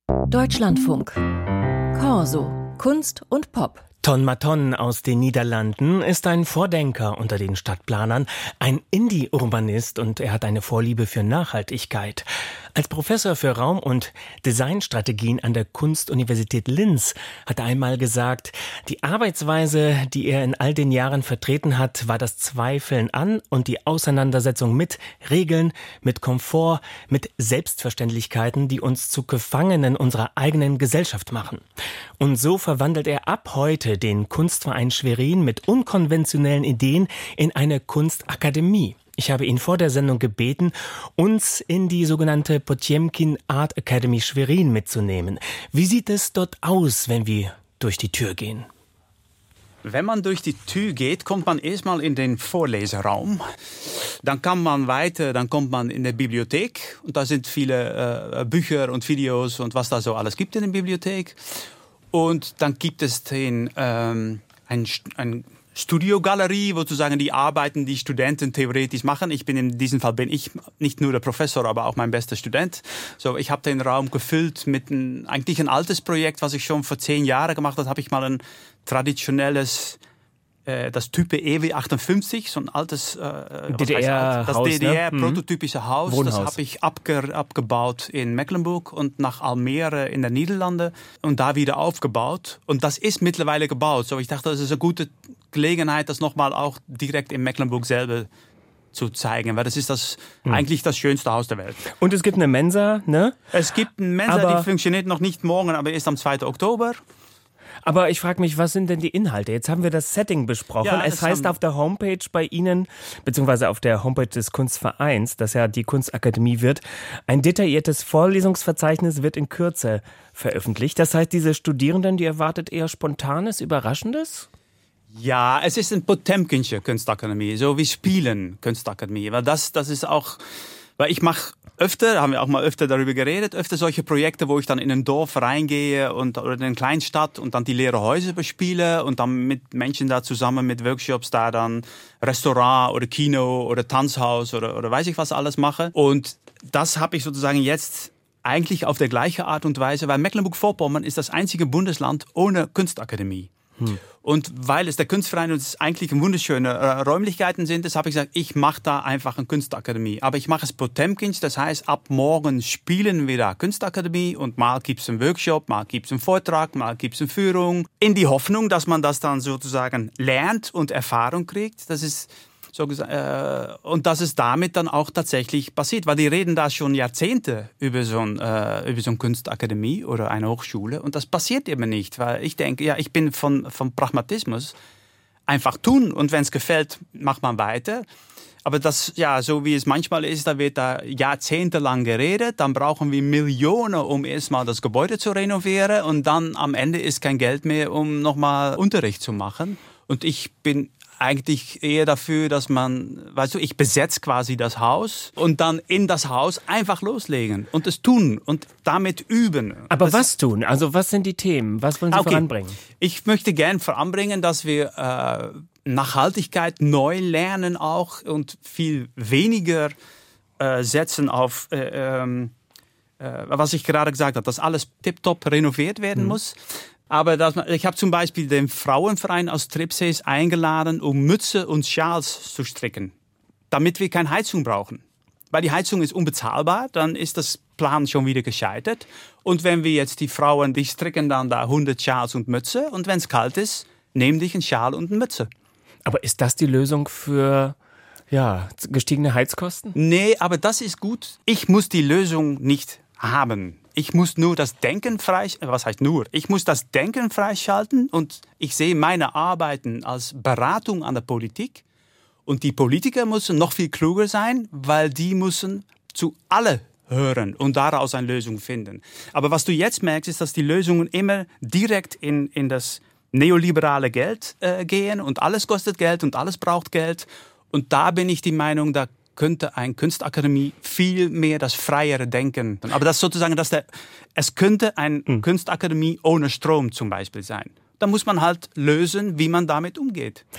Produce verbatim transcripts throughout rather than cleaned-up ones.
Deutschlandfunk. Corso. Kunst und Pop. Ton Maton aus den Niederlanden ist ein Vordenker unter den Stadtplanern, ein Indie-Urbanist und er hat eine Vorliebe für Nachhaltigkeit. Als Professor für Raum- und Designstrategien an der Kunstuniversität Linz hat er einmal gesagt, die Arbeitsweise, die er in all den Jahren vertreten hat, war das Zweifeln an und die Auseinandersetzung mit Regeln, mit Komfort, mit Selbstverständlichkeiten, die uns zu Gefangenen unserer eigenen Gesellschaft machen. Und so verwandelt er ab heute den Kunstverein Schwerin mit unkonventionellen Ideen in eine Kunstakademie. Ich habe ihn vor der Sendung gebeten, uns in die sogenannte Potemkin Art Academy Schwerin mitzunehmen. Wie sieht es dort aus, wenn wir durch die Tür gehen? Wenn man durch die Tür geht, kommt man erstmal in den Vorleseraum. Dann kann man weiter, dann kommt man in die Bibliothek. Und da sind viele äh, Bücher und Videos und was da so alles gibt in der Bibliothek. Und dann gibt es den, ähm, ein, ein Studiogalerie, wo sozusagen die Arbeiten, die Studenten theoretisch machen. Ich bin in diesem Fall bin ich nicht nur der Professor, aber auch mein bester Student. So, ich habe den Raum gefüllt mit ein, eigentlich ein altes Projekt, was ich schon vor zehn Jahren gemacht habe. Habe ich mal ein traditionelles äh, das Type E W achtundfünfzig, so ein altes äh, D D R-Haus, das D D R-prototypische ne? Haus. Wohnhaus. Das habe ich abge, abgebaut in Mecklenburg und nach Almere in den Niederlanden und da wieder aufgebaut. Und das ist mittlerweile gebaut. So, ich dachte, das ist eine gute Gelegenheit, das nochmal auch direkt in Mecklenburg selber zu zeigen, weil das ist das hm. eigentlich das schönste Haus der Welt. Und es gibt eine Mensa, ne? Es gibt eine Mensa, aber die funktioniert noch nicht morgen, aber ist am zweiten Oktober. Aber ich frage mich, was sind denn die Inhalte? Jetzt haben wir das Setting besprochen. Ja, es heißt auf der Homepage bei Ihnen, beziehungsweise auf der Homepage des Kunstvereins, das ja die Kunstakademie wird, ein detailliertes Vorlesungsverzeichnis wird in Kürze veröffentlicht. Das heißt, diese Studierenden, die erwartet eher Spontanes, Überraschendes? Ja, es ist eine Potemkinsche Kunstakademie, so wie Spielen Kunstakademie. Weil das, das ist auch, weil ich mache öfter, da haben wir auch mal öfter darüber geredet, öfter solche Projekte, wo ich dann in ein Dorf reingehe und, oder in eine Kleinstadt und dann die leeren Häuser bespiele und dann mit Menschen da zusammen mit Workshops da dann Restaurant oder Kino oder Tanzhaus oder, oder weiß ich was alles mache. Und das habe ich sozusagen jetzt eigentlich auf der gleiche Art und Weise, weil Mecklenburg-Vorpommern ist das einzige Bundesland ohne Kunstakademie. Hm. Und weil es der Kunstverein und es eigentlich wunderschöne äh, Räumlichkeiten sind, das habe ich gesagt, ich mache da einfach eine Kunstakademie. Aber ich mache es Potemkins, das heißt, ab morgen spielen wir da Kunstakademie und mal gibt es einen Workshop, mal gibt es einen Vortrag, mal gibt es eine Führung. In die Hoffnung, dass man das dann sozusagen lernt und Erfahrung kriegt. Das ist so gesagt, äh, und dass es damit dann auch tatsächlich passiert. Weil die reden da schon Jahrzehnte über so, ein, äh, über so eine Kunstakademie oder eine Hochschule und das passiert eben nicht. Weil ich denke, ja, ich bin von, von Pragmatismus einfach tun und wenn es gefällt, macht man weiter. Aber das, ja, so wie es manchmal ist, da wird da jahrzehntelang geredet, dann brauchen wir Millionen, um erstmal das Gebäude zu renovieren und dann am Ende ist kein Geld mehr, um nochmal Unterricht zu machen. Und ich bin eigentlich eher dafür, dass man, weißt du, ich besetze quasi das Haus und dann in das Haus einfach loslegen und es tun und damit üben. Aber das was tun? Also was sind die Themen? Was wollen Sie okay. voranbringen? Ich möchte gerne voranbringen, dass wir äh, Nachhaltigkeit neu lernen auch und viel weniger äh, setzen auf, äh, äh, was ich gerade gesagt habe, dass alles tiptop renoviert werden hm. muss. Aber das, ich habe zum Beispiel den Frauenverein aus Tripsees eingeladen, um Mütze und Schals zu stricken, damit wir keine Heizung brauchen. Weil die Heizung ist unbezahlbar, dann ist das Plan schon wieder gescheitert. Und wenn wir jetzt die Frauen, die stricken dann da hundert Schals und Mütze und wenn es kalt ist, nehmen dich einen Schal und eine Mütze. Aber ist das die Lösung für ja, gestiegene Heizkosten? Nee, aber das ist gut. Ich muss die Lösung nicht haben. Ich muss nur das Denken freischalten. Was heißt nur? Ich muss das Denken freischalten und ich sehe meine Arbeiten als Beratung an der Politik. Und die Politiker müssen noch viel kluger sein, weil die müssen zu alle hören und daraus eine Lösung finden. Aber was du jetzt merkst, ist, dass die Lösungen immer direkt in, in das neoliberale Geld äh, gehen und alles kostet Geld und alles braucht Geld. Und da bin ich die Meinung, da könnte eine Kunstakademie viel mehr das freiere Denken. Aber das sozusagen, dass der, es könnte eine mhm. Kunstakademie ohne Strom zum Beispiel sein. Da muss man halt lösen, wie man damit umgeht.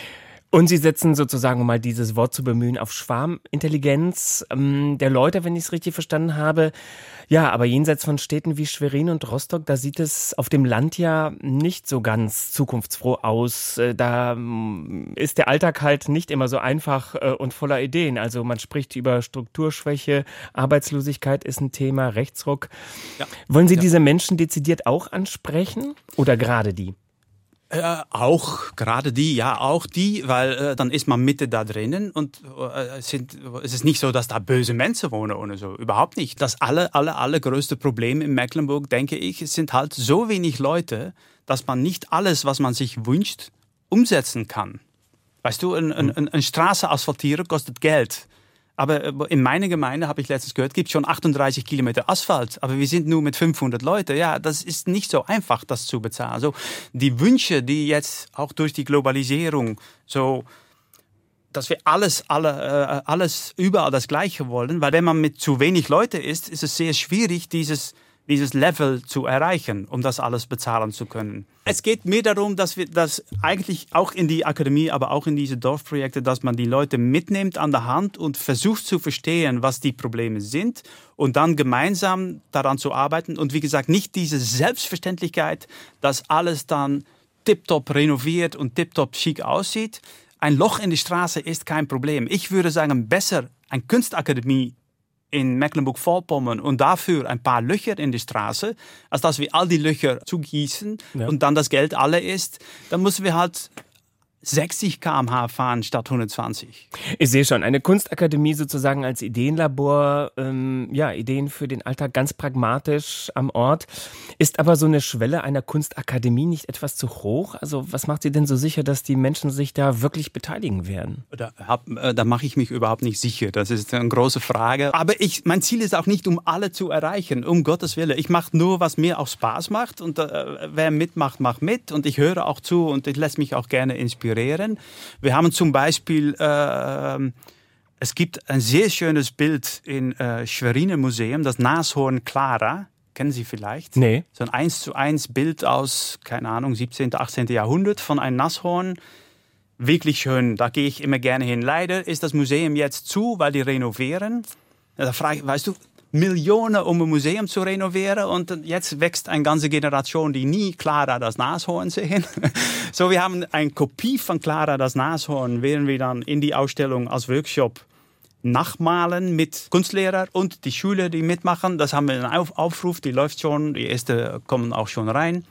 Und Sie setzen sozusagen, um mal dieses Wort zu bemühen, auf Schwarmintelligenz ähm, der Leute, wenn ich es richtig verstanden habe. Ja, aber jenseits von Städten wie Schwerin und Rostock, da sieht es auf dem Land ja nicht so ganz zukunftsfroh aus. Da ist der Alltag halt nicht immer so einfach und voller Ideen. Also man spricht über Strukturschwäche, Arbeitslosigkeit ist ein Thema, Rechtsruck. Ja. Wollen Sie ja. diese Menschen dezidiert auch ansprechen oder gerade die? Äh, auch, gerade die, ja, auch die, weil äh, dann ist man Mitte da drinnen und äh, sind, es ist nicht so, dass da böse Menschen wohnen oder so, überhaupt nicht. Das aller, aller, allergrößte Problem in Mecklenburg, denke ich, es sind halt so wenig Leute, dass man nicht alles, was man sich wünscht, umsetzen kann. Weißt du, eine ein, ein Straße asphaltieren kostet Geld. Aber in meiner Gemeinde, habe ich letztens gehört, gibt es schon achtunddreißig Kilometer Asphalt. Aber wir sind nur mit fünfhundert Leuten. Ja, das ist nicht so einfach, das zu bezahlen. Also die Wünsche, die jetzt auch durch die Globalisierung so, dass wir alles, alle, äh, alles überall das Gleiche wollen. Weil wenn man mit zu wenig Leuten ist, ist es sehr schwierig, dieses dieses Level zu erreichen, um das alles bezahlen zu können. Es geht mir darum, dass wir das eigentlich auch in die Akademie, aber auch in diese Dorfprojekte, dass man die Leute mitnimmt an der Hand und versucht zu verstehen, was die Probleme sind und dann gemeinsam daran zu arbeiten. Und wie gesagt, nicht diese Selbstverständlichkeit, dass alles dann tiptop renoviert und tiptop schick aussieht. Ein Loch in die Straße ist kein Problem. Ich würde sagen, besser eine Kunstakademie in Mecklenburg-Vorpommern und dafür ein paar Löcher in die Straße, als dass wir all die Löcher zugießen ja. und dann das Geld alle ist, dann müssen wir halt sechzig Kilometer pro Stunde fahren statt hundertzwanzig. Ich sehe schon, eine Kunstakademie sozusagen als Ideenlabor, ähm, ja, Ideen für den Alltag ganz pragmatisch am Ort. Ist aber so eine Schwelle einer Kunstakademie nicht etwas zu hoch? Also was macht Sie denn so sicher, dass die Menschen sich da wirklich beteiligen werden? Da, äh, da mache ich mich überhaupt nicht sicher. Das ist eine große Frage. Aber ich, mein Ziel ist auch nicht, um alle zu erreichen, um Gottes Willen. Ich mache nur, was mir auch Spaß macht. Und äh, wer mitmacht, macht mit. Und ich höre auch zu und ich lasse mich auch gerne inspirieren. Wir haben zum Beispiel, äh, es gibt ein sehr schönes Bild im äh, Schweriner Museum, das Nashorn Clara. Kennen Sie vielleicht? Nee. So ein eins zu eins Bild aus, keine Ahnung, siebzehnten, achtzehnten Jahrhundert von einem Nashorn. Wirklich schön, da gehe ich immer gerne hin. Leider ist das Museum jetzt zu, weil die renovieren. Da frage ich, weißt du, Millionen, um ein Museum zu renovieren und jetzt wächst eine ganze Generation, die nie Clara das Nashorn sehen. So, wir haben eine Kopie von Clara das Nashorn, werden wir dann in die Ausstellung als Workshop nachmalen mit Kunstlehrern und die Schüler, die mitmachen. Das haben wir einen Auf- Aufruf, die läuft schon, die ersten kommen auch schon rein.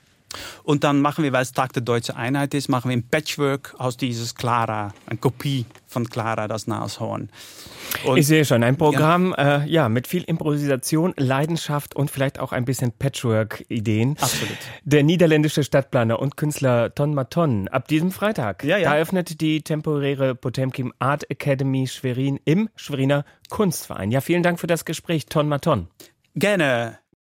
Und dann machen wir, weil es Tag der Deutschen Einheit ist, machen wir ein Patchwork aus dieses Clara, eine Kopie von Clara das Nashorn. Und ich sehe schon, ein Programm ja. Äh, ja, mit viel Improvisation, Leidenschaft und vielleicht auch ein bisschen Patchwork-Ideen. Absolut. Der niederländische Stadtplaner und Künstler Ton Maton. Ab diesem Freitag, ja, ja. da eröffnet die temporäre Potemkin Art Academy Schwerin im Schweriner Kunstverein. Ja, vielen Dank für das Gespräch, Ton Maton. Gerne.